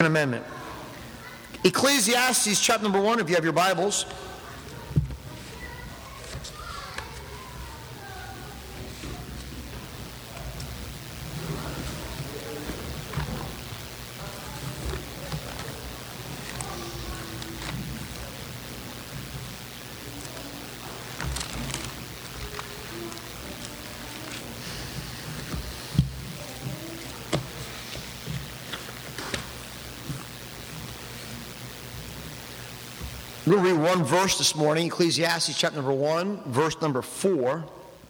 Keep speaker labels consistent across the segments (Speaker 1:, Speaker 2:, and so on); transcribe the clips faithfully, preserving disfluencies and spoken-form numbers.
Speaker 1: amendment. Ecclesiastes chapter number one, if you have your Bibles. We'll read one verse this morning, Ecclesiastes chapter number one, verse number four.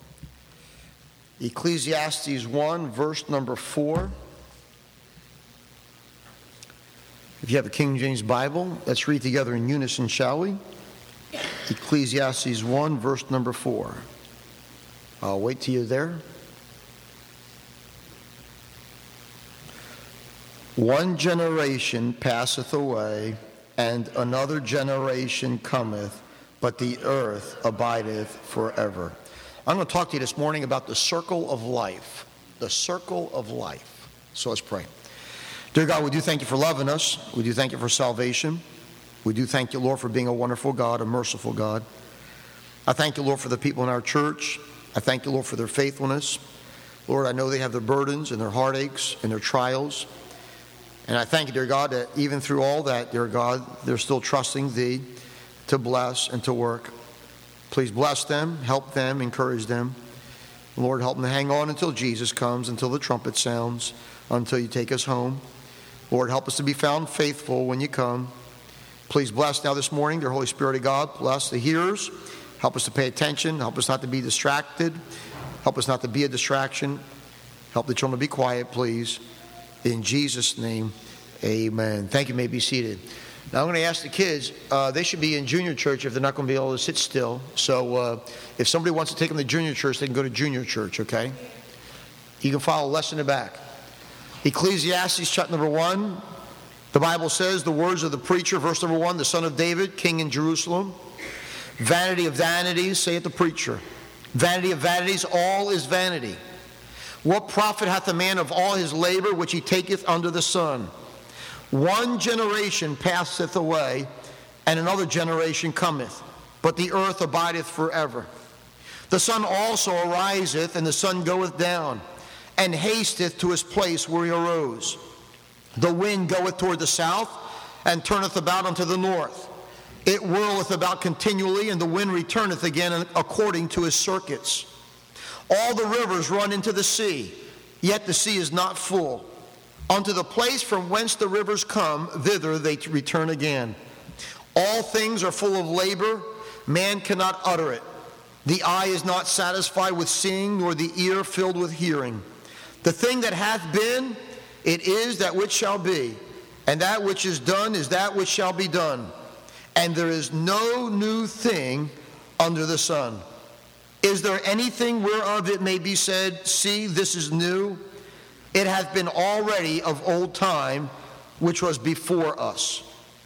Speaker 1: Ecclesiastes one, verse number four. If you have a King James Bible, let's read together in unison, shall we? Ecclesiastes one, verse number four. I'll wait till you're there. One generation passeth away, and another generation cometh, but the earth abideth forever. I'm going to talk to you this morning about the circle of life. The circle of life. So let's pray. Dear God, we do thank you for loving us. We do thank you for salvation. We do thank you, Lord, for being a wonderful God, a merciful God. I thank you, Lord, for the people in our church. I thank you, Lord, for their faithfulness. Lord, I know they have their burdens and their heartaches and their trials. And I thank you, dear God, that even through all that, dear God, they're still trusting thee to bless and to work. Please bless them, help them, encourage them. Lord, help them to hang on until Jesus comes, until the trumpet sounds, until you take us home. Lord, help us to be found faithful when you come. Please bless now this morning, dear Holy Spirit of God. Bless the hearers. Help us to pay attention. Help us not to be distracted. Help us not to be a distraction. Help the children to be quiet, please. In Jesus' name, amen. Thank you. You may be seated. Now I'm going to ask the kids, uh, they should be in junior church if they're not going to be able to sit still. So uh, if somebody wants to take them to junior church, they can go to junior church, okay? You can follow a lesson in the back. Ecclesiastes chapter number one, the Bible says, the words of the preacher, verse number one, the son of David, king in Jerusalem. Vanity of vanities, saith the preacher. Vanity of vanities, all is vanity. What profit hath a man of all his labor which he taketh under the sun? One generation passeth away, and another generation cometh, but the earth abideth forever. The sun also ariseth, and the sun goeth down, and hasteth to his place where he arose. The wind goeth toward the south, and turneth about unto the north. It whirleth about continually, and the wind returneth again according to his circuits. All the rivers run into the sea, yet the sea is not full. Unto the place from whence the rivers come, thither they return again. All things are full of labor, man cannot utter it. The eye is not satisfied with seeing, nor the ear filled with hearing. The thing that hath been, it is that which shall be, and that which is done is that which shall be done. And there is no new thing under the sun. Is there anything whereof it may be said, see, this is new? It hath been already of old time, which was before us.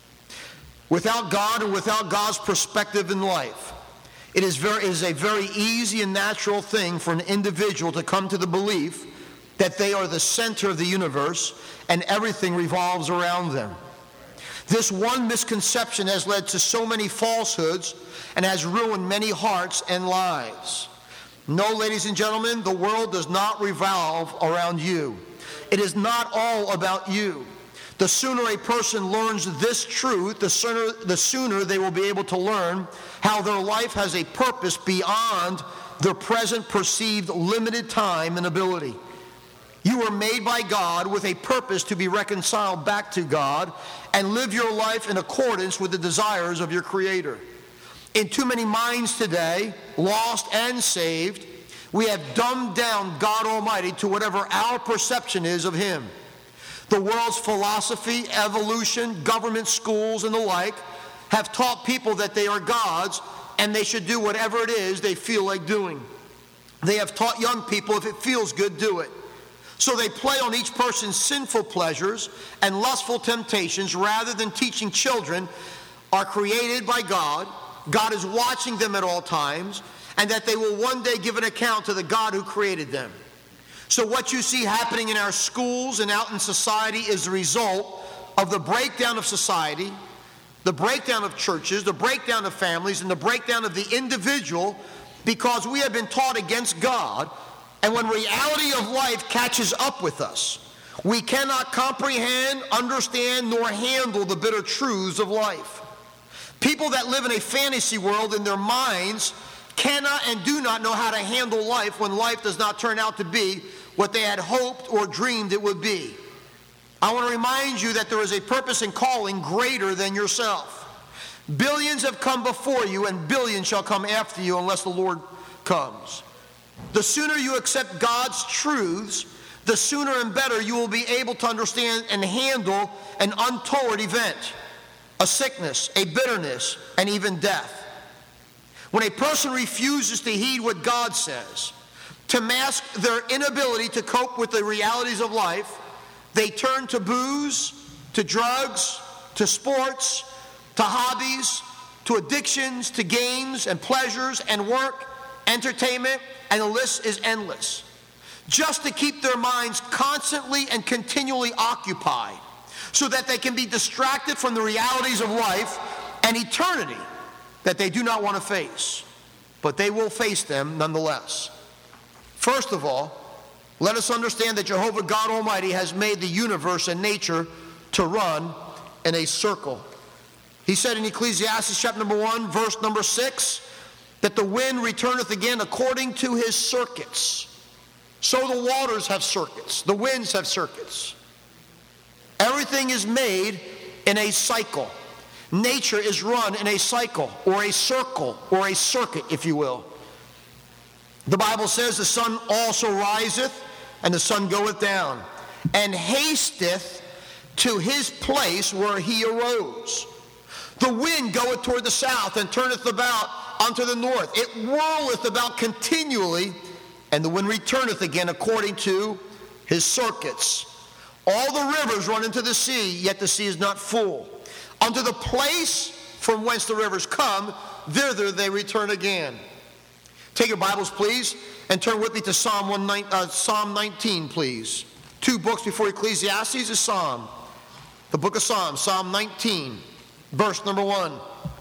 Speaker 1: Without God and without God's perspective in life, it is, very, it is a very easy and natural thing for an individual to come to the belief that they are the center of the universe and everything revolves around them. This one misconception has led to so many falsehoods and has ruined many hearts and lives. No, ladies and gentlemen, the world does not revolve around you. It is not all about you. The sooner a person learns this truth, the sooner, the sooner they will be able to learn how their life has a purpose beyond their present perceived limited time and ability. You were made by God with a purpose to be reconciled back to God and live your life in accordance with the desires of your Creator. In too many minds today, lost and saved, we have dumbed down God Almighty to whatever our perception is of Him. The world's philosophy, evolution, government schools, and the like have taught people that they are gods and they should do whatever it is they feel like doing. They have taught young people, if it feels good, do it. So they play on each person's sinful pleasures and lustful temptations rather than teaching children are created by God, God is watching them at all times, and that they will one day give an account to the God who created them. So what you see happening in our schools and out in society is the result of the breakdown of society, the breakdown of churches, the breakdown of families, and the breakdown of the individual, because we have been taught against God. And when reality of life catches up with us, we cannot comprehend, understand, nor handle the bitter truths of life. People that live in a fantasy world in their minds cannot and do not know how to handle life when life does not turn out to be what they had hoped or dreamed it would be. I want to remind you that there is a purpose and calling greater than yourself. Billions have come before you, and billions shall come after you unless the Lord comes. The sooner you accept God's truths, the sooner and better you will be able to understand and handle an untoward event, a sickness, a bitterness, and even death. When a person refuses to heed what God says, to mask their inability to cope with the realities of life, they turn to booze, to drugs, to sports, to hobbies, to addictions, to games and pleasures and work, entertainment, and the list is endless, just to keep their minds constantly and continually occupied so that they can be distracted from the realities of life and eternity that they do not want to face. But they will face them nonetheless. First of all, let us understand that Jehovah God Almighty has made the universe and nature to run in a circle. He said in Ecclesiastes chapter number one, verse number six, that the wind returneth again according to his circuits. So the waters have circuits, the winds have circuits. Everything is made in a cycle. Nature is run in a cycle, or a circle, or a circuit, if you will. The Bible says the sun also riseth, and the sun goeth down, and hasteth to his place where he arose. The wind goeth toward the south, and turneth about unto the north. It whirleth about continually, and the wind returneth again according to his circuits. All the rivers run into the sea, yet the sea is not full. Unto the place from whence the rivers come, thither they return again. Take your Bibles, please, and turn with me to Psalm, one, uh, Psalm nineteen, please. Two books before Ecclesiastes is Psalm. The book of Psalms, Psalm nineteen, verse number one.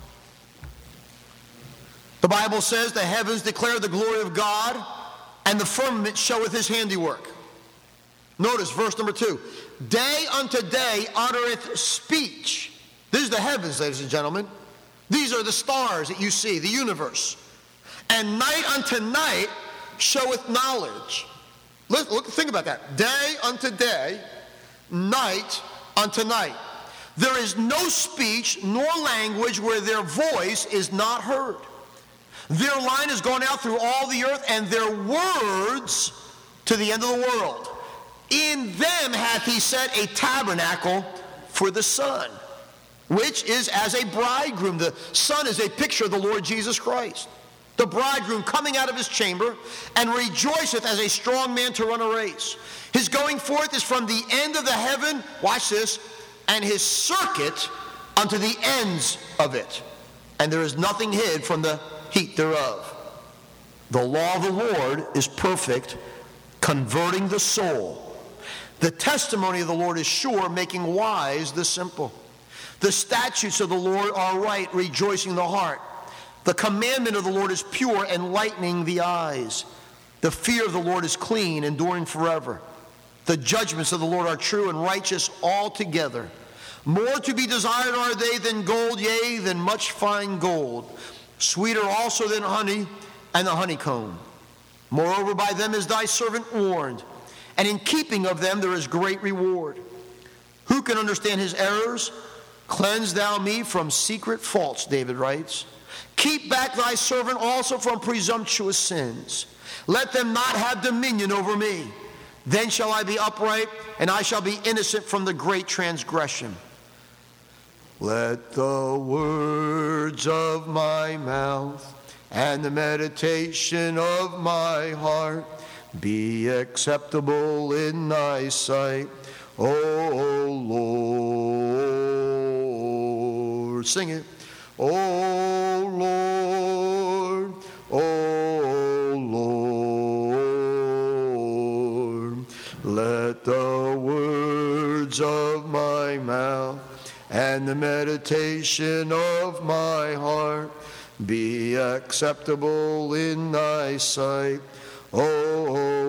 Speaker 1: The Bible says, the heavens declare the glory of God, and the firmament showeth his handiwork. Notice verse number two. Day unto day uttereth speech. This is the heavens, ladies and gentlemen. These are the stars that you see, the universe. And night unto night showeth knowledge. Look, look, think about that. Day unto day, night unto night. There is no speech nor language where their voice is not heard. Their line has gone out through all the earth, and their words to the end of the world. In them hath he set a tabernacle for the sun, which is as a bridegroom. The sun is a picture of the Lord Jesus Christ. The bridegroom coming out of his chamber, and rejoiceth as a strong man to run a race. His going forth is from the end of the heaven, watch this, and his circuit unto the ends of it. And there is nothing hid from the heat thereof. The law of the Lord is perfect, converting the soul. The testimony of the Lord is sure, making wise the simple. The statutes of the Lord are right, rejoicing the heart. The commandment of the Lord is pure, enlightening the eyes. The fear of the Lord is clean, enduring forever. The judgments of the Lord are true and righteous altogether. More to be desired are they than gold, yea, than much fine gold. Sweeter also than honey and the honeycomb. Moreover, by them is thy servant warned, and in keeping of them there is great reward. Who can understand his errors? Cleanse thou me from secret faults, David writes. Keep back thy servant also from presumptuous sins. Let them not have dominion over me. Then shall I be upright, and I shall be innocent from the great transgression. Let the words of my mouth and the meditation of my heart be acceptable in thy sight, O Lord. Sing it. O Lord, O Lord, let the words words of my mouth and the meditation of my heart be acceptable in thy sight, O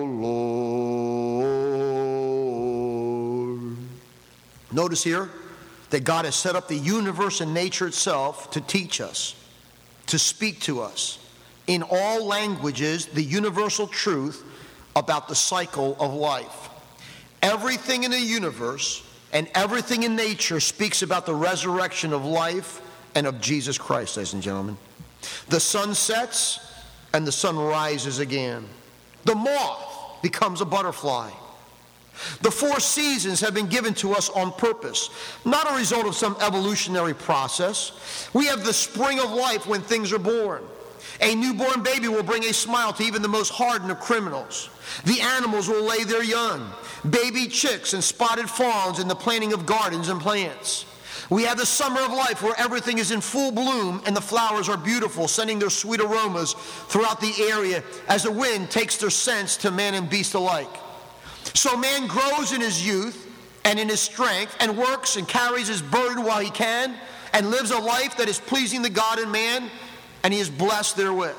Speaker 1: Lord. Notice here that God has set up the universe and nature itself to teach us, to speak to us in all languages the universal truth about the cycle of life. Everything in the universe and everything in nature speaks about the resurrection of life and of Jesus Christ, ladies and gentlemen. The sun sets and the sun rises again. The moth becomes a butterfly. The four seasons have been given to us on purpose, not a result of some evolutionary process. We have the spring of life when things are born. A newborn baby will bring a smile to even the most hardened of criminals. The animals will lay their young, baby chicks and spotted fawns in the planting of gardens and plants. We have the summer of life where everything is in full bloom and the flowers are beautiful, sending their sweet aromas throughout the area as the wind takes their scents to man and beast alike. So man grows in his youth and in his strength and works and carries his burden while he can and lives a life that is pleasing to God and man, and he is blessed therewith.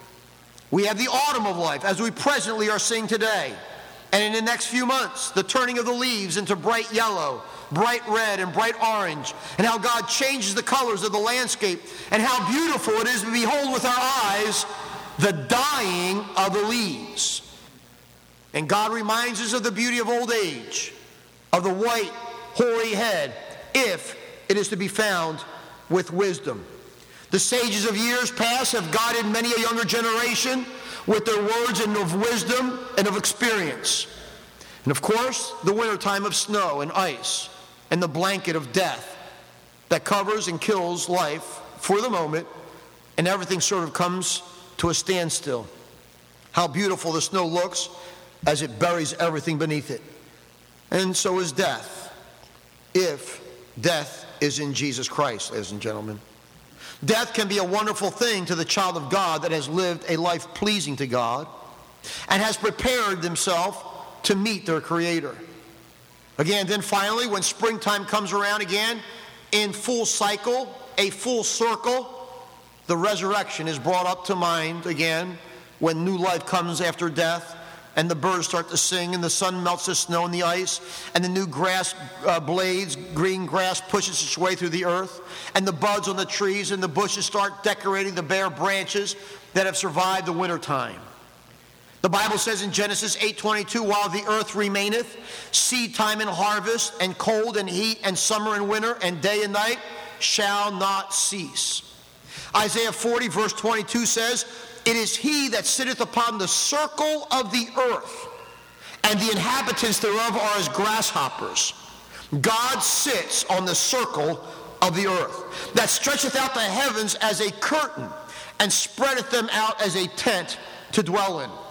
Speaker 1: We have the autumn of life, as we presently are seeing today, and in the next few months, the turning of the leaves into bright yellow, bright red, and bright orange, and how God changes the colors of the landscape, and how beautiful it is to behold with our eyes the dying of the leaves. And God reminds us of the beauty of old age, of the white, hoary head, if it is to be found with wisdom. The sages of years past have guided many a younger generation with their words and of wisdom and of experience. And of course, the wintertime of snow and ice and the blanket of death that covers and kills life for the moment, and everything sort of comes to a standstill. How beautiful the snow looks as it buries everything beneath it. And so is death, if death is in Jesus Christ, ladies and gentlemen. Death can be a wonderful thing to the child of God that has lived a life pleasing to God and has prepared themselves to meet their Creator. Again, then finally, when springtime comes around again, in full cycle, a full circle, the resurrection is brought up to mind again when new life comes after death, and the birds start to sing, and the sun melts the snow and the ice, and the new grass uh, blades, green grass pushes its way through the earth, and the buds on the trees and the bushes start decorating the bare branches that have survived the wintertime. The Bible says in Genesis eight twenty-two, while the earth remaineth, seed time and harvest, and cold and heat, and summer and winter, and day and night shall not cease. Isaiah forty verse twenty-two says, it is he that sitteth upon the circle of the earth, and the inhabitants thereof are as grasshoppers. God sits on the circle of the earth, that stretcheth out the heavens as a curtain, and spreadeth them out as a tent to dwell in.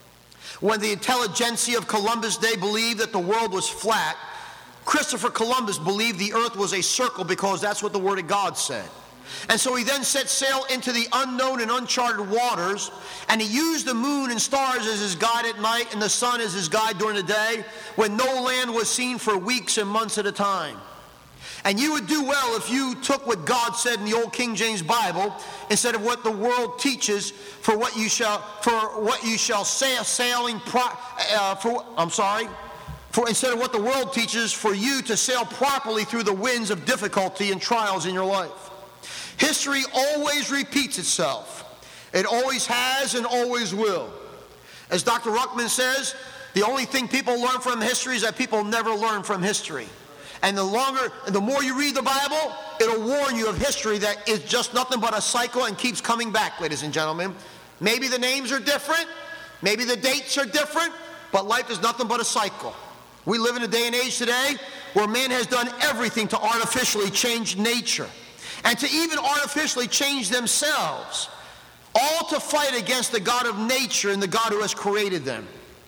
Speaker 1: When the intelligentsia of Columbus' day believed that the world was flat, Christopher Columbus believed the earth was a circle because that's what the Word of God said. And so he then set sail into the unknown and uncharted waters, and he used the moon and stars as his guide at night and the sun as his guide during the day, when no land was seen for weeks and months at a time. And you would do well if you took what God said in the old King James Bible instead of what the world teaches for what you shall for what you shall sail sailing pro, uh, for I'm sorry for instead of what the world teaches for you to sail properly through the winds of difficulty and trials in your life. History always repeats itself. It always has and always will. As Doctor Ruckman says, the only thing people learn from history is that people never learn from history. And the longer, the more you read the Bible, it'll warn you of history that is just nothing but a cycle and keeps coming back, ladies and gentlemen. Maybe the names are different, maybe the dates are different, but life is nothing but a cycle. We live in a day and age today where man has done everything to artificially change nature, and to even artificially change themselves, all to fight against the God of nature and the God who has created them.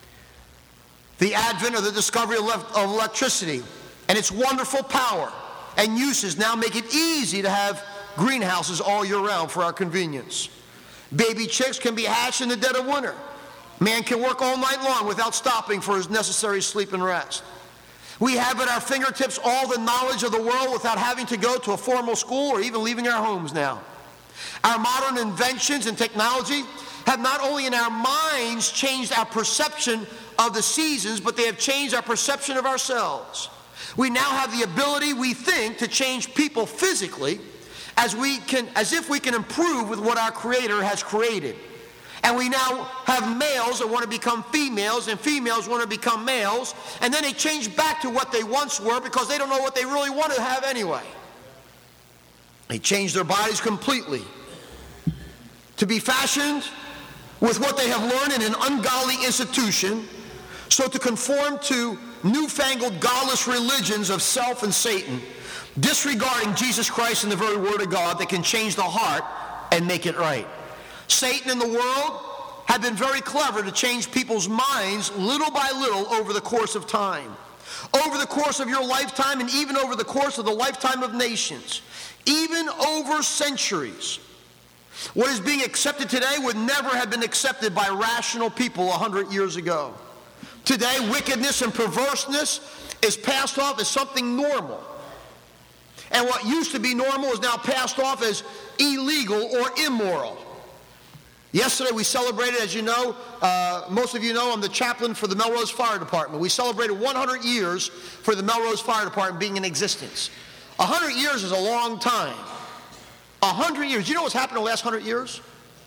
Speaker 1: The advent of the discovery of electricity and its wonderful power and uses now make it easy to have greenhouses all year round for our convenience. Baby chicks can be hatched in the dead of winter. Man can work all night long without stopping for his necessary sleep and rest. We have at our fingertips all the knowledge of the world without having to go to a formal school or even leaving our homes now. Our modern inventions and technology have not only in our minds changed our perception of the seasons, but they have changed our perception of ourselves. We now have the ability, we think, to change people physically as we can, as if we can improve with what our Creator has created. And we now have males that want to become females, and females want to become males, and then they change back to what they once were because they don't know what they really want to have anyway. They change their bodies completely to be fashioned with what they have learned in an ungodly institution, so to conform to newfangled godless religions of self and Satan, disregarding Jesus Christ and the very Word of God that can change the heart and make it right. Satan and the world have been very clever to change people's minds little by little over the course of time. Over the course of your lifetime, and even over the course of the lifetime of nations. Even over centuries. What is being accepted today would never have been accepted by rational people a hundred years ago. Today, wickedness and perverseness is passed off as something normal. And what used to be normal is now passed off as illegal or immoral. Yesterday we celebrated, as you know, uh, most of you know, I'm the chaplain for the Melrose Fire Department. We celebrated one hundred years for the Melrose Fire Department being in existence. one hundred years is a long time. one hundred years. You know what's happened in the last one hundred years?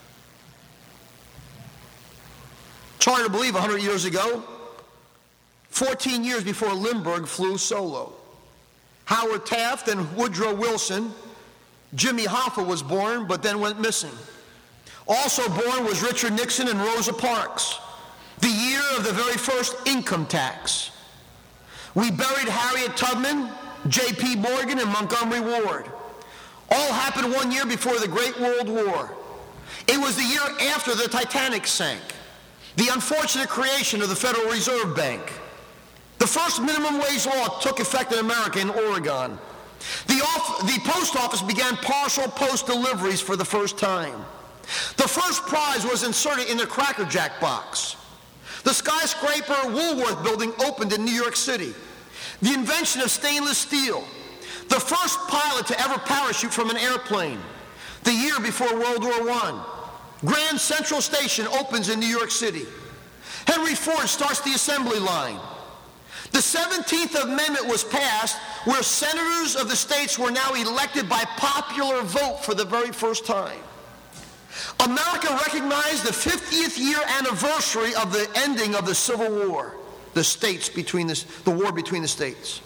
Speaker 1: It's hard to believe one hundred years ago. fourteen years before Lindbergh flew solo. Howard Taft and Woodrow Wilson. Jimmy Hoffa was born, but then went missing. Also born was Richard Nixon and Rosa Parks, the year of the very first income tax. We buried Harriet Tubman, J P Morgan, and Montgomery Ward. All happened one year before the Great World War. It was the year after the Titanic sank, the unfortunate creation of the Federal Reserve Bank. The first minimum wage law took effect in America in Oregon. The, off, the post office began partial post deliveries for the first time. The first prize was inserted in the Cracker Jack box. The skyscraper Woolworth building opened in New York City. The invention of stainless steel. The first pilot to ever parachute from an airplane. The year before World War One. Grand Central Station opens in New York City. Henry Ford starts the assembly line. The seventeenth Amendment was passed, where senators of the states were now elected by popular vote for the very first time. America recognized the fiftieth year anniversary of the ending of the Civil War, the states between the, the war between the states.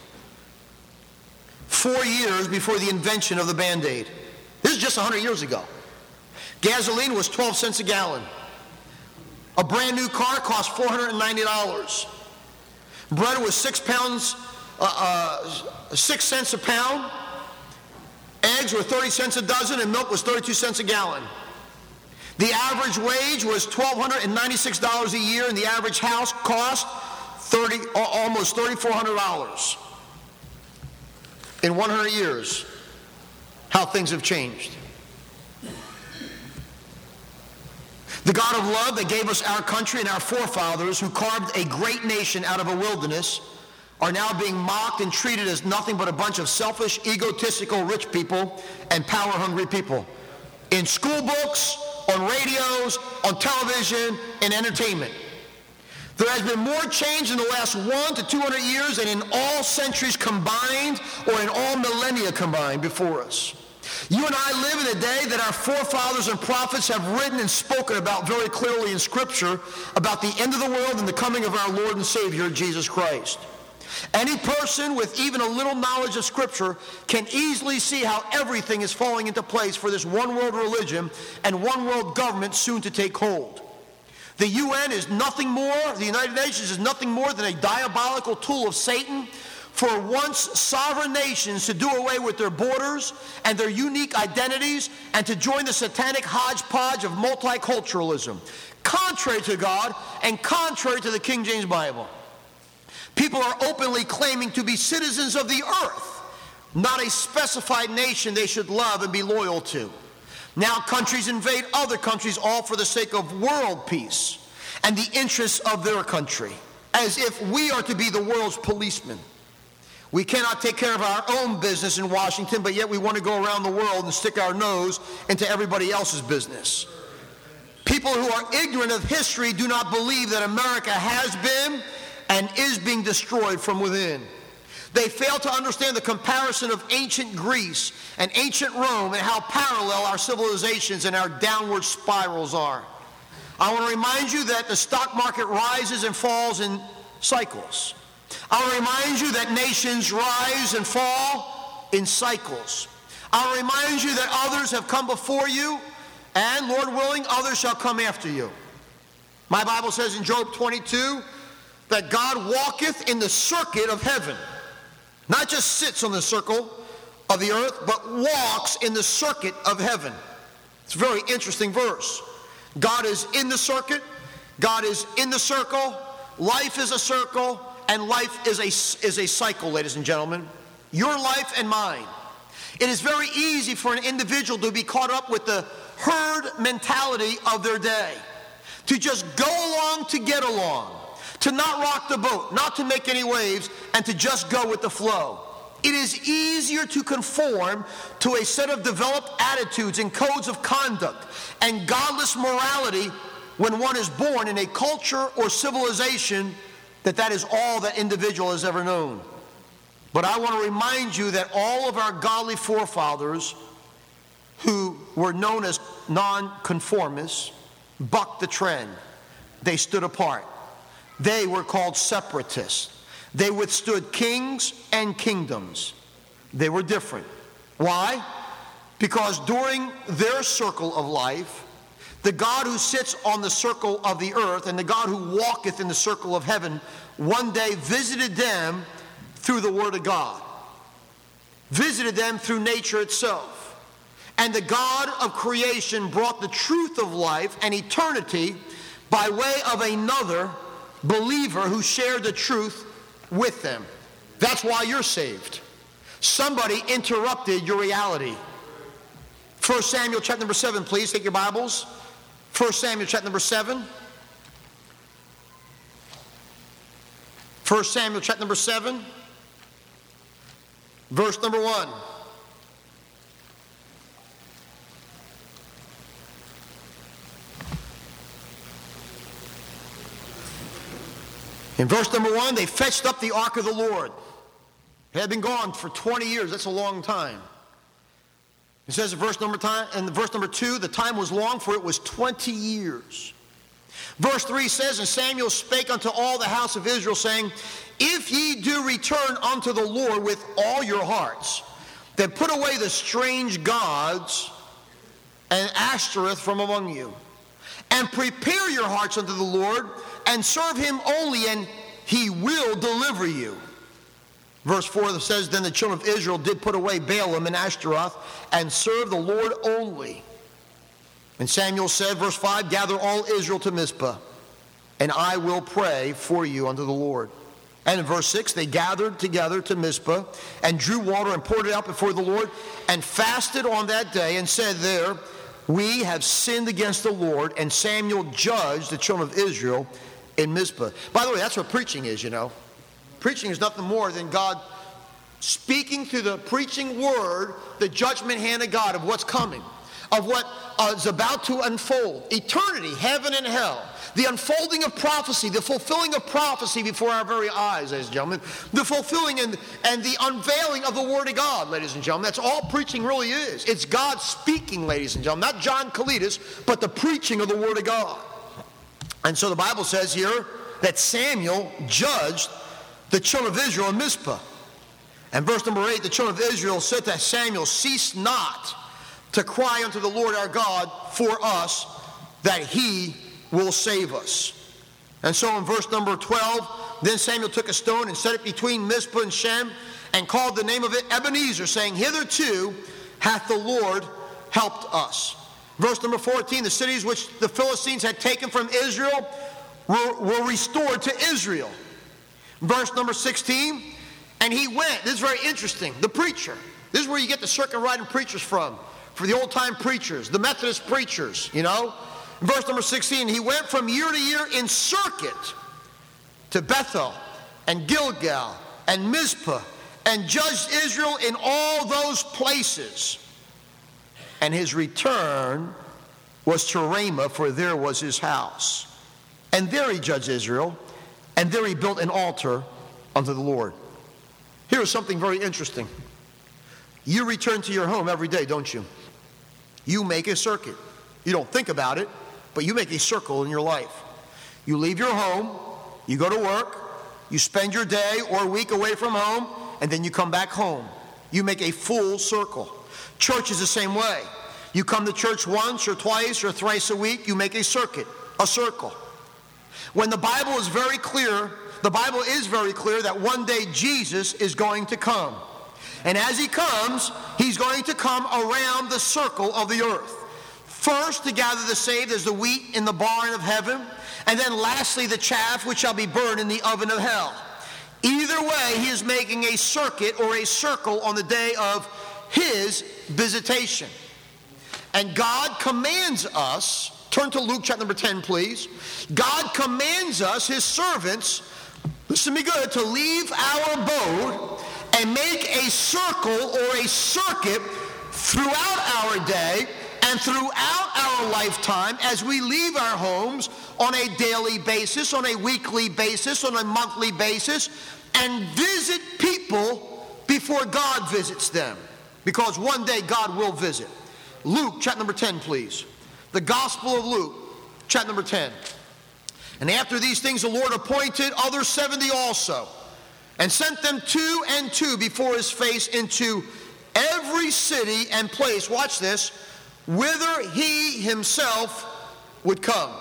Speaker 1: Four years before the invention of the Band-Aid. This is just one hundred years ago. Gasoline was twelve cents a gallon. A brand new car cost four hundred ninety dollars. Bread was six pounds, uh, uh, six cents a pound. Eggs were thirty cents a dozen, and milk was thirty-two cents a gallon. The average wage was one thousand two hundred ninety-six dollars a year, and the average house cost thirty, almost three thousand four hundred dollars. In one hundred years, how things have changed. The God of love that gave us our country and our forefathers, who carved a great nation out of a wilderness, are now being mocked and treated as nothing but a bunch of selfish, egotistical, rich people and power-hungry people. In school books, on radios, on television, and entertainment. There has been more change in the last one to two hundred years than in all centuries combined or in all millennia combined before us. You and I live in a day that our forefathers and prophets have written and spoken about very clearly in Scripture about the end of the world and the coming of our Lord and Savior, Jesus Christ. Any person with even a little knowledge of Scripture can easily see how everything is falling into place for this one world religion and one world government soon to take hold. The U N is nothing more, the United Nations is nothing more than a diabolical tool of Satan for once sovereign nations to do away with their borders and their unique identities and to join the satanic hodgepodge of multiculturalism, contrary to God and contrary to the King James Bible. People are openly claiming to be citizens of the earth, not a specified nation they should love and be loyal to. Now countries invade other countries, all for the sake of world peace and the interests of their country, as if we are to be the world's policemen. We cannot take care of our own business in Washington, but yet we want to go around the world and stick our nose into everybody else's business. People who are ignorant of history do not believe that America has been and is being destroyed from within. They fail to understand the comparison of ancient Greece and ancient Rome and how parallel our civilizations and our downward spirals are. I want to remind you that the stock market rises and falls in cycles. I want to remind you that nations rise and fall in cycles. I want to remind you that others have come before you, and, Lord willing, others shall come after you. My Bible says in Job twenty-two that God walketh in the circuit of heaven. Not just sits on the circle of the earth, but walks in the circuit of heaven. It's a very interesting verse. God is in the circuit. God is in the circle. Life is a circle, and life is a, is a cycle, ladies and gentlemen. Your life and mine. It is very easy for an individual to be caught up with the herd mentality of their day, to just go along to get along, to not rock the boat, not to make any waves, and to just go with the flow. It is easier to conform to a set of developed attitudes and codes of conduct and godless morality when one is born in a culture or civilization that that is all that individual has ever known. But I want to remind you that all of our godly forefathers who were known as nonconformists bucked the trend. They stood apart. They were called separatists. They withstood kings and kingdoms. They were different. Why? Because during their circle of life, the God who sits on the circle of the earth and the God who walketh in the circle of heaven one day visited them through the Word of God, visited them through nature itself. And the God of creation brought the truth of life and eternity by way of another believer who shared the truth with them. That's why you're saved. Somebody interrupted your reality. First Samuel chapter number seven, please. Take your Bibles. First Samuel chapter number seven. First Samuel chapter number seven. Verse number one. In verse number one, they fetched up the ark of the Lord. It had been gone for twenty years. That's a long time. It says in verse number time, in verse number two, the time was long, for it was twenty years. Verse three says, and Samuel spake unto all the house of Israel, saying, if ye do return unto the Lord with all your hearts, then put away the strange gods and Ashtoreth from among you, and prepare your hearts unto the Lord, and serve him only, and he will deliver you. Verse four says, then the children of Israel did put away Baalim and Ashtaroth, and serve the Lord only. And Samuel said, verse five, gather all Israel to Mizpah, and I will pray for you unto the Lord. And in verse six, they gathered together to Mizpah, and drew water and poured it out before the Lord, and fasted on that day, and said there, we have sinned against the Lord. And Samuel judged the children of Israel in Mizpah. By the way, that's what preaching is, you know. Preaching is nothing more than God speaking through the preaching word, the judgment hand of God of what's coming, of what uh, is about to unfold. Eternity, heaven and hell. The unfolding of prophecy, the fulfilling of prophecy before our very eyes, ladies and gentlemen. The fulfilling and, and the unveiling of the Word of God, ladies and gentlemen. That's all preaching really is. It's God speaking, ladies and gentlemen. Not John Kalidas, but the preaching of the Word of God. And so the Bible says here that Samuel judged the children of Israel in Mizpah. And verse number eight, the children of Israel said to Samuel, cease not to cry unto the Lord our God for us, that he will save us. And so in verse number twelve, then Samuel took a stone and set it between Mizpah and Shem, and called the name of it Ebenezer, saying, hitherto hath the Lord helped us. Verse number fourteen, the cities which the Philistines had taken from Israel were, were restored to Israel. Verse number sixteen, and he went, this is very interesting, the preacher. This is where you get the circuit riding preachers from, for the old-time preachers, the Methodist preachers, you know. Verse number sixteen, he went from year to year in circuit to Bethel and Gilgal and Mizpah and judged Israel in all those places. And his return was to Ramah, for there was his house. And there he judged Israel, and there he built an altar unto the Lord. Here is something very interesting. You return to your home every day, don't you? You make a circuit. You don't think about it, but you make a circle in your life. You leave your home, you go to work, you spend your day or week away from home, and then you come back home. You make a full circle. Church is the same way. You come to church once or twice or thrice a week, you make a circuit, a circle. When the Bible is very clear, the Bible is very clear that one day Jesus is going to come. And as he comes, he's going to come around the circle of the earth. First, to gather the saved as the wheat in the barn of heaven, and then lastly, the chaff which shall be burned in the oven of hell. Either way, he is making a circuit or a circle on the day of his visitation. And God commands us, turn to Luke chapter number ten, please. God commands us, his servants, listen to me good, to leave our abode and make a circle or a circuit throughout our day and throughout our lifetime as we leave our homes on a daily basis, on a weekly basis, on a monthly basis, and visit people before God visits them. Because one day God will visit. Luke chapter number ten, please. The Gospel of Luke, chapter number ten. And after these things the Lord appointed other seventy also, and sent them two and two before his face into every city and place, watch this, whither he himself would come.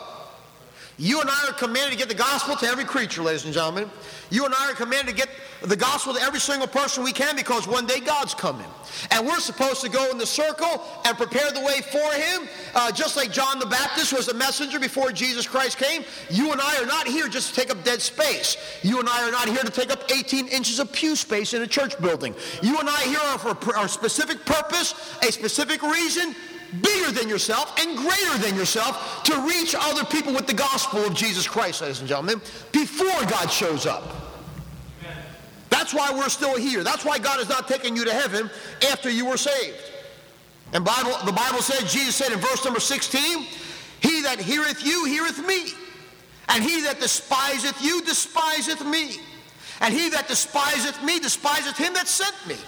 Speaker 1: You and I are commanded to get the gospel to every creature, ladies and gentlemen. You and I are commanded to get the gospel to every single person we can, because one day God's coming. And we're supposed to go in the circle and prepare the way for him. Uh, just like John the Baptist was a messenger before Jesus Christ came, you and I are not here just to take up dead space. You and I are not here to take up eighteen inches of pew space in a church building. You and I are here for a specific purpose, a specific reason, bigger than yourself and greater than yourself, to reach other people with the gospel of Jesus Christ, ladies and gentlemen, before God shows up. Amen. That's why we're still here. That's why God is not taking you to heaven after you were saved. And Bible, the Bible said, Jesus said in verse number sixteen, he that heareth you heareth me, and he that despiseth you despiseth me, and he that despiseth me despiseth him that sent me.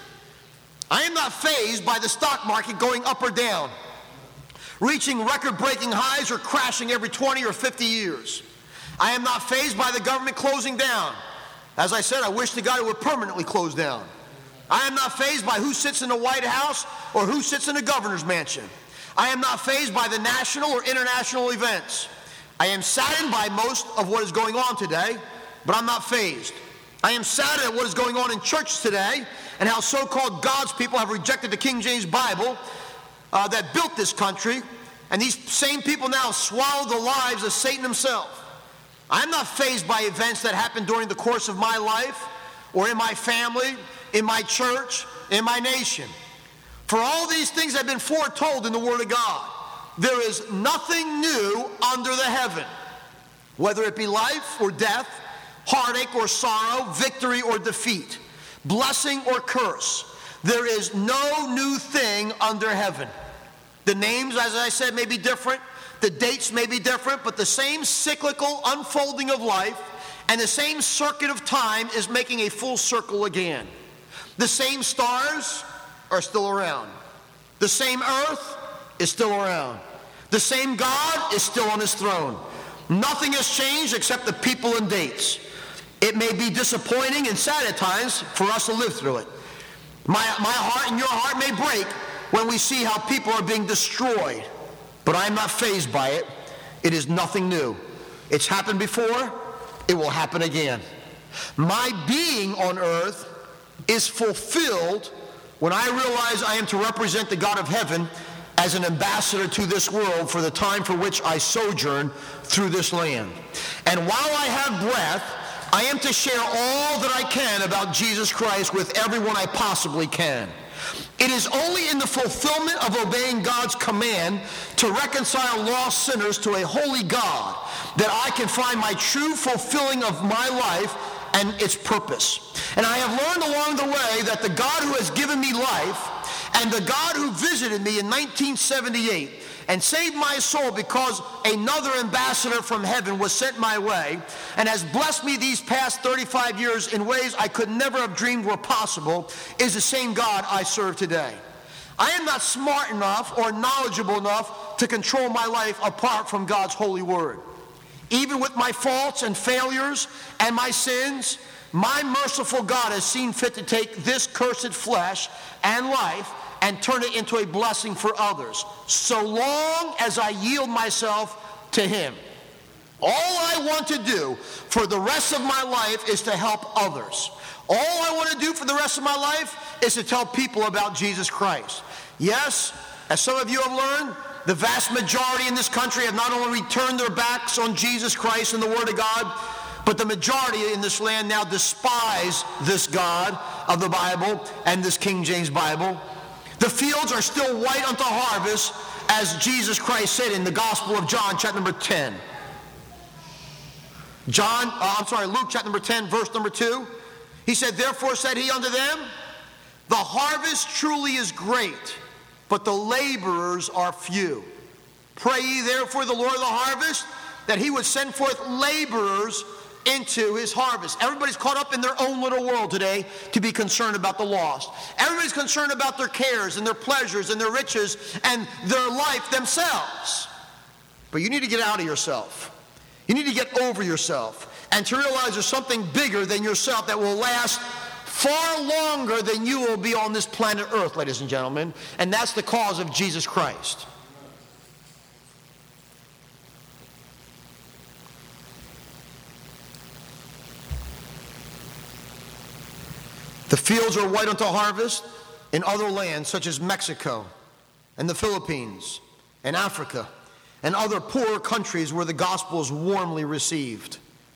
Speaker 1: I am not fazed by the stock market going up or down, reaching record-breaking highs or crashing every twenty or fifty years. I am not fazed by the government closing down. As I said, I wish to God it would permanently close down. I am not fazed by who sits in the White House or who sits in the governor's mansion. I am not fazed by the national or international events. I am saddened by most of what is going on today, but I'm not fazed. I am saddened at what is going on in church today and how so-called God's people have rejected the King James Bible uh, that built this country, and these same people now swallow the lives of Satan himself. I'm not fazed by events that happened during the course of my life or in my family, in my church, in my nation. For all these things have been foretold in the Word of God. There is nothing new under the heaven, whether it be life or death, heartache or sorrow, victory or defeat, blessing or curse. There is no new thing under heaven. The names, as I said, may be different. The dates may be different, but the same cyclical unfolding of life and the same circuit of time is making a full circle again. The same stars are still around. The same earth is still around. The same God is still on his throne. Nothing has changed except the people and dates. It may be disappointing and sad at times for us to live through it. My, my heart and your heart may break when we see how people are being destroyed. But I am not fazed by it. It is nothing new. It's happened before. It will happen again. My being on earth is fulfilled when I realize I am to represent the God of heaven as an ambassador to this world for the time for which I sojourn through this land. And while I have breath, I am to share all that I can about Jesus Christ with everyone I possibly can. It is only in the fulfillment of obeying God's command to reconcile lost sinners to a holy God that I can find my true fulfilling of my life and its purpose. And I have learned along the way that the God who has given me life and the God who visited me in nineteen seventy-eight and saved my soul because another ambassador from heaven was sent my way and has blessed me these past thirty-five years in ways I could never have dreamed were possible is the same God I serve today. I am not smart enough or knowledgeable enough to control my life apart from God's holy word. Even with my faults and failures and my sins, my merciful God has seen fit to take this cursed flesh and life and turn it into a blessing for others, so long as I yield myself to him. All I want to do for the rest of my life is to help others. All I want to do for the rest of my life is to tell people about Jesus Christ. Yes, as some of you have learned, the vast majority in this country have not only turned their backs on Jesus Christ and the Word of God, but the majority in this land now despise this God of the Bible and this King James Bible. The fields are still white unto harvest, as Jesus Christ said in the Gospel of John, chapter number ten. John, uh, I'm sorry, Luke chapter number ten, verse number two. He said, therefore said he unto them, the harvest truly is great, but the laborers are few. Pray ye therefore the Lord of the harvest, that he would send forth laborers into his harvest. Everybody's caught up in their own little world today to be concerned about the lost. Everybody's concerned about their cares and their pleasures and their riches and their life themselves. But you need to get out of yourself. You need to get over yourself and to realize there's something bigger than yourself that will last far longer than you will be on this planet Earth, ladies and gentlemen, and that's the cause of Jesus Christ. The fields are white unto harvest in other lands such as Mexico and the Philippines and Africa and other poorer countries where the gospel is warmly received.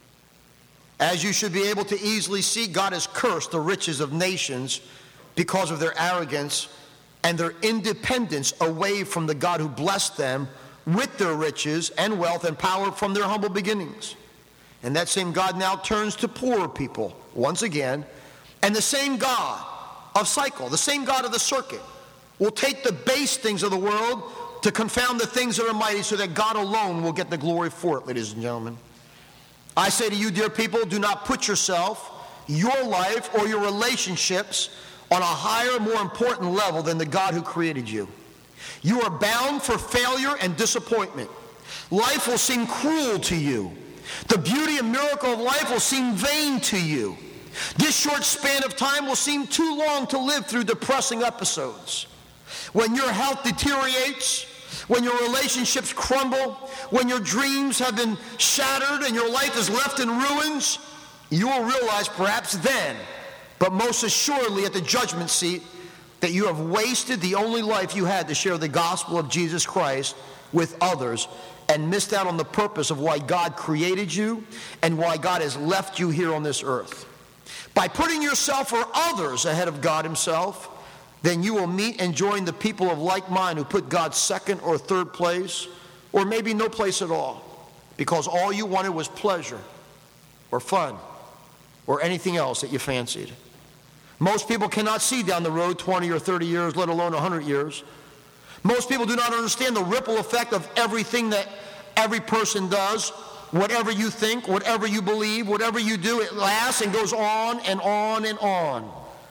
Speaker 1: As you should be able to easily see, God has cursed the riches of nations because of their arrogance and their independence away from the God who blessed them with their riches and wealth and power from their humble beginnings. And that same God now turns to poorer people once again. And the same God of cycle, the same God of the circuit, will take the base things of the world to confound the things that are mighty so that God alone will get the glory for it, ladies and gentlemen. I say to you, dear people, do not put yourself, your life, or your relationships on a higher, more important level than the God who created you. You are bound for failure and disappointment. Life will seem cruel to you. The beauty and miracle of life will seem vain to you. This short span of time will seem too long to live through depressing episodes. When your health deteriorates, when your relationships crumble, when your dreams have been shattered and your life is left in ruins, you will realize perhaps then, but most assuredly at the judgment seat, that you have wasted the only life you had to share the gospel of Jesus Christ with others and missed out on the purpose of why God created you and why God has left you here on this earth. By putting yourself or others ahead of God himself, then you will meet and join the people of like mind who put God second or third place, or maybe no place at all, because all you wanted was pleasure or fun or anything else that you fancied. Most people cannot see down the road twenty or thirty years, let alone one hundred years. Most people do not understand the ripple effect of everything that every person does. Whatever you think, whatever you believe, whatever you do, it lasts and goes on and on and on,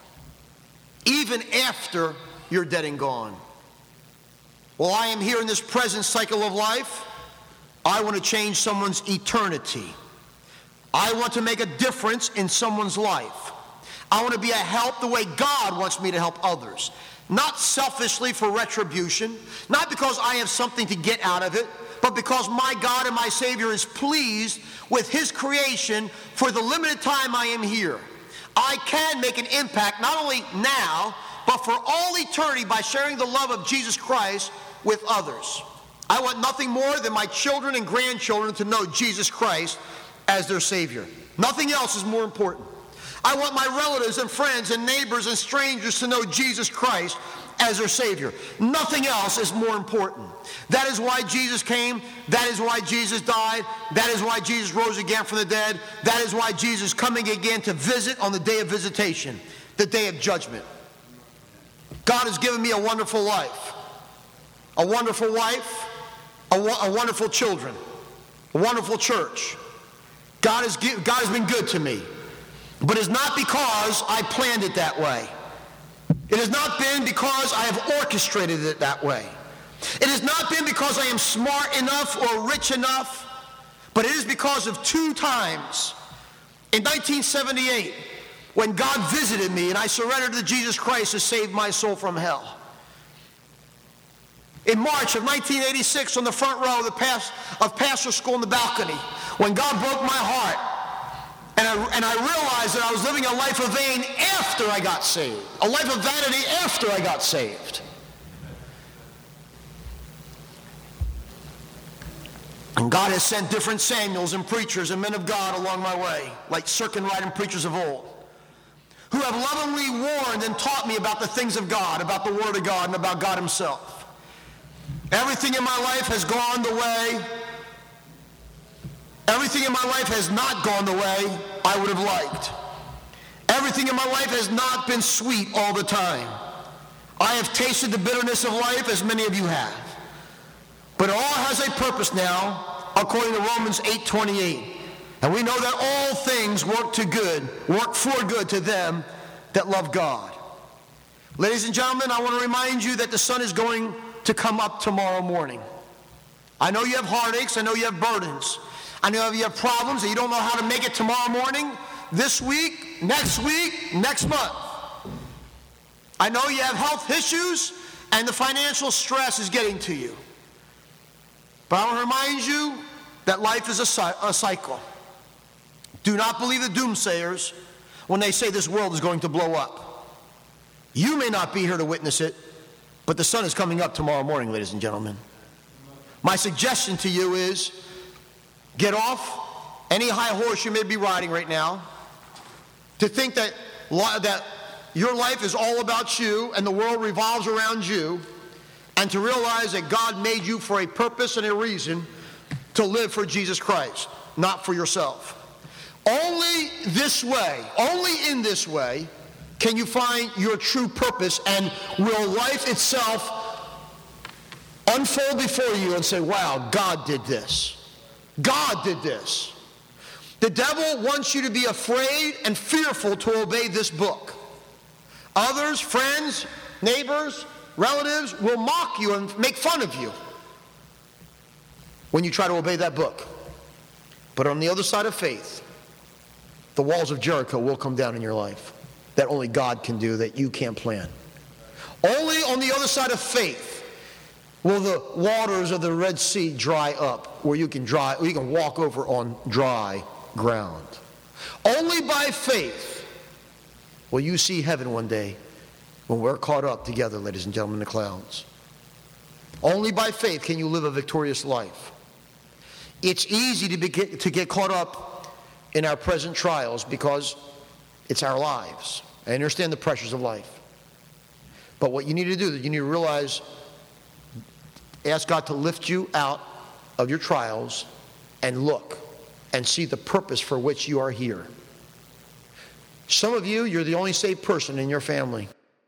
Speaker 1: even after you're dead and gone. While I am here in this present cycle of life, I want to change someone's eternity. I want to make a difference in someone's life. I want to be a help the way God wants me to help others. Not selfishly for retribution, not because I have something to get out of it, but because my God and my Savior is pleased with his creation for the limited time I am here. I can make an impact not only now, but for all eternity by sharing the love of Jesus Christ with others. I want nothing more than my children and grandchildren to know Jesus Christ as their Savior. Nothing else is more important. I want my relatives and friends and neighbors and strangers to know Jesus Christ as their Savior. Nothing else is more important. That is why Jesus came. That is why Jesus died. That is why Jesus rose again from the dead. That is why Jesus is coming again to visit on the day of visitation, the day of judgment. God has given me a wonderful life, a wonderful wife, a, a wonderful children, a wonderful church. God has, give, God has been good to me. But it's not because I planned it that way. It has not been because I have orchestrated it that way. It has not been because I am smart enough or rich enough, but it is because of two times. In nineteen seventy-eight, when God visited me and I surrendered to Jesus Christ to save my soul from hell. In March of nineteen eighty-six, on the front row of the past, of pastor school in the balcony, when God broke my heart, and I, and I realized that I was living a life of vain after I got saved, a life of vanity after I got saved. And God has sent different Samuels and preachers and men of God along my way, like circumriding preachers of old, who have lovingly warned and taught me about the things of God, about the Word of God, and about God Himself. Everything in my life has gone the way, everything in my life has not gone the way I would have liked. Everything in my life has not been sweet all the time. I have tasted the bitterness of life as many of you have. But it all has a purpose now, according to Romans eight twenty-eight. And we know that all things work to good, work for good to them that love God. Ladies and gentlemen, I want to remind you that the sun is going to come up tomorrow morning. I know you have heartaches. I know you have burdens. I know you have problems and you don't know how to make it tomorrow morning, this week, next week, next month. I know you have health issues and the financial stress is getting to you. But I want to remind you that life is a, a cycle. Do not believe the doomsayers when they say this world is going to blow up. You may not be here to witness it, but the sun is coming up tomorrow morning, ladies and gentlemen. My suggestion to you is get off any high horse you may be riding right now to think that, that your life is all about you and the world revolves around you, and to realize that God made you for a purpose and a reason to live for Jesus Christ, not for yourself. Only this way, only in this way, can you find your true purpose, and will life itself unfold before you and say, wow, God did this. God did this. The devil wants you to be afraid and fearful to obey this book. Others, friends, neighbors, relatives will mock you and make fun of you when you try to obey that book. But on the other side of faith, the walls of Jericho will come down in your life that only God can do, that you can't plan. Only on the other side of faith will the waters of the Red Sea dry up, where you can dry, you can walk over on dry ground. Only by faith will you see heaven one day when we're caught up together, ladies and gentlemen, in the clouds. Only by faith can you live a victorious life. It's easy to, be, to get caught up in our present trials because it's our lives. I understand the pressures of life. But what you need to do is you need to realize, ask God to lift you out of your trials and look and see the purpose for which you are here. Some of you, you're the only saved person in your family.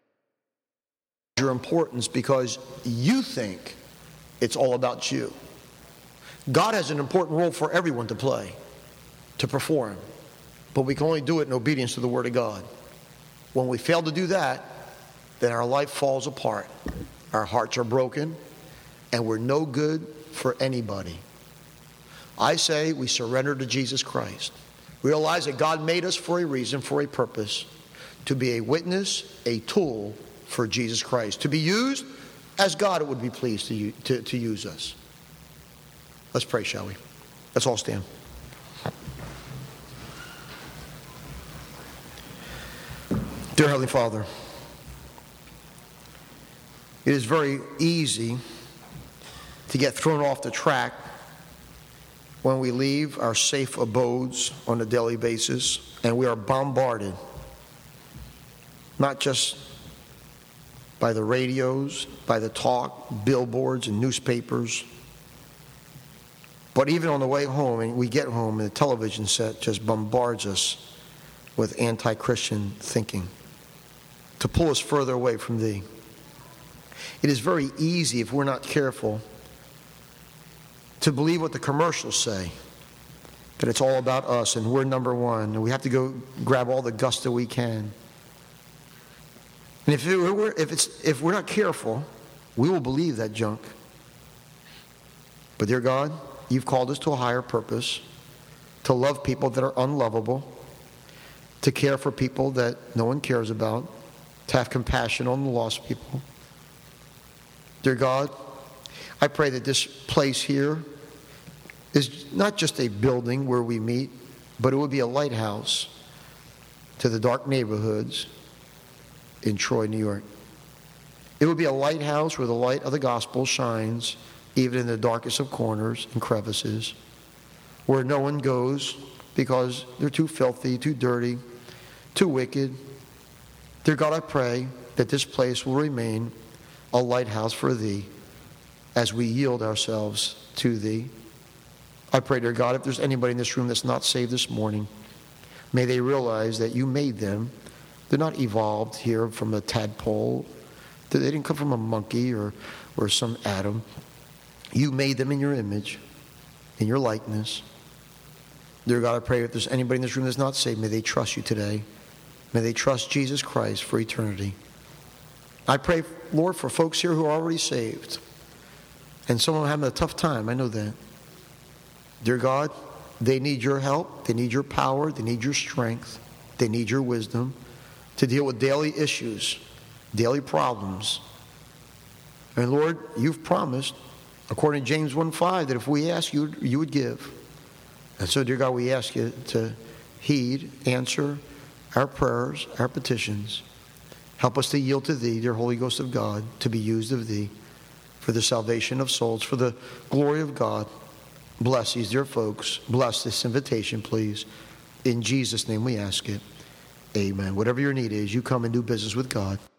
Speaker 1: Your importance because you think it's all about you. God has an important role for everyone to play, to perform, but we can only do it in obedience to the Word of God. When we fail to do that, then our life falls apart. Our hearts are broken, and we're no good for anybody. I say we surrender to Jesus Christ. Realize that God made us for a reason, for a purpose, to be a witness, a tool for Jesus Christ, to be used as God would be pleased to, use, to, to use us. Let's pray, shall we? Let's all stand. Dear Heavenly Father, it is very easy to get thrown off the track when we leave our safe abodes on a daily basis and we are bombarded, not just by by the radios, by the talk, billboards, and newspapers. But even on the way home, and we get home, and the television set just bombards us with anti-Christian thinking to pull us further away from Thee. It is very easy, if we're not careful, to believe what the commercials say, that it's all about us and we're number one, and we have to go grab all the gusto we can. And if, it were, if, it's, if we're not careful, we will believe that junk. But dear God, You've called us to a higher purpose, to love people that are unlovable, to care for people that no one cares about, to have compassion on the lost people. Dear God, I pray that this place here is not just a building where we meet, but it would be a lighthouse to the dark neighborhoods in Troy, New York. It would be a lighthouse where the light of the gospel shines even in the darkest of corners and crevices, where no one goes because they're too filthy, too dirty, too wicked. Dear God, I pray that this place will remain a lighthouse for Thee as we yield ourselves to Thee. I pray, dear God, if there's anybody in this room that's not saved this morning, may they realize that You made them. They're not evolved here from a tadpole. They didn't come from a monkey or, or some atom. You made them in Your image, in Your likeness. Dear God, I pray if there's anybody in this room that's not saved, may they trust You today. May they trust Jesus Christ for eternity. I pray, Lord, for folks here who are already saved. And some of them are having a tough time, I know that. Dear God, they need Your help. They need Your power. They need Your strength. They need Your wisdom to deal with daily issues, daily problems. And Lord, You've promised, according to James one five, that if we ask, You, you would give. And so, dear God, we ask You to heed, answer our prayers, our petitions. Help us to yield to Thee, dear Holy Ghost of God, to be used of Thee for the salvation of souls, for the glory of God. Bless these dear folks. Bless this invitation, please. In Jesus' name we ask it. Amen. Whatever your need is, you come and do business with God.